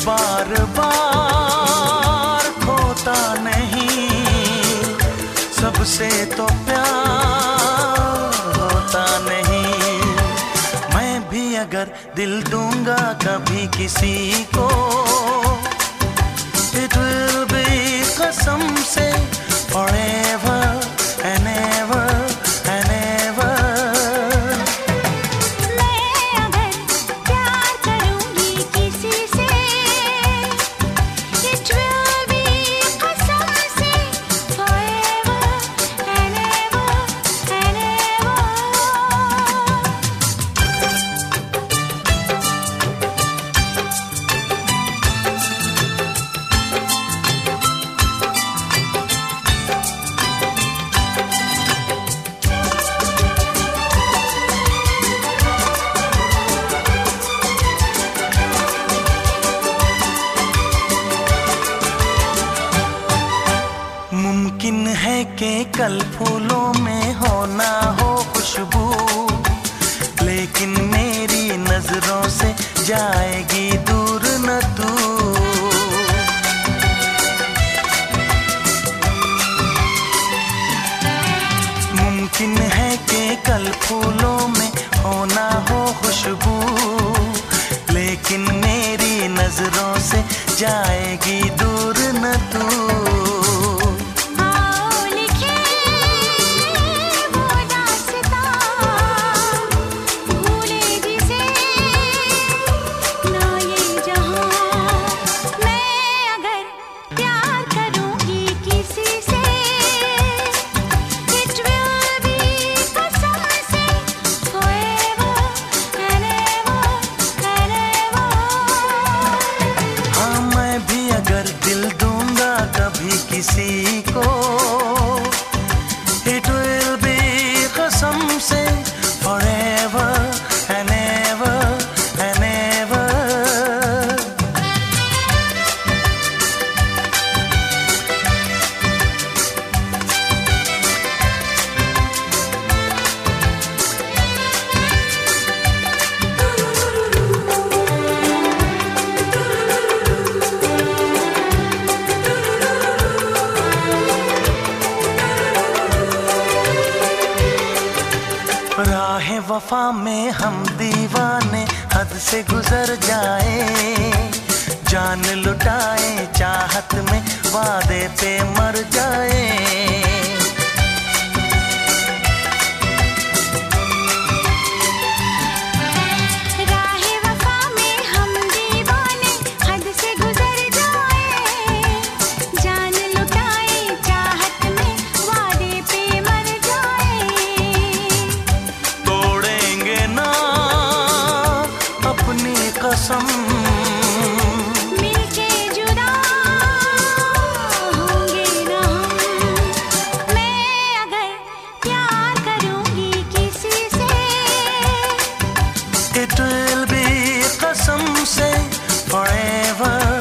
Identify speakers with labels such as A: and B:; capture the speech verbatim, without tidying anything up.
A: बार बार खोता नहीं, सबसे तो प्यार होता नहीं। मैं भी अगर दिल दूंगा कभी किसी को, it will be कसम से forever and ever and ever। मुमकिन है कि कल फूलों में हो ना हो खुशबू, लेकिन मेरी नजरों से जाएगी दूर न तू। मुमकिन है कि कल फूलों में हो ना हो खुशबू, लेकिन मेरी नजरों से जाएगी दूर न तू। किसी को it will be कसम से forever and ever and ever। राहे वफा में हम दीवाने हद से गुजर जाए, जान लुटाए चाहत में वादे पे मर जाए।
B: राहे वफा में हम दीवाने हद से गुजर जाए, जान लुटाए चाहत में वादे पे मर जाए।
A: अपनी कसम
B: मिलके जुदा होंगे ना हम। मैं अगर प्यार करूंगी किसी से,
A: it will be कसम से forever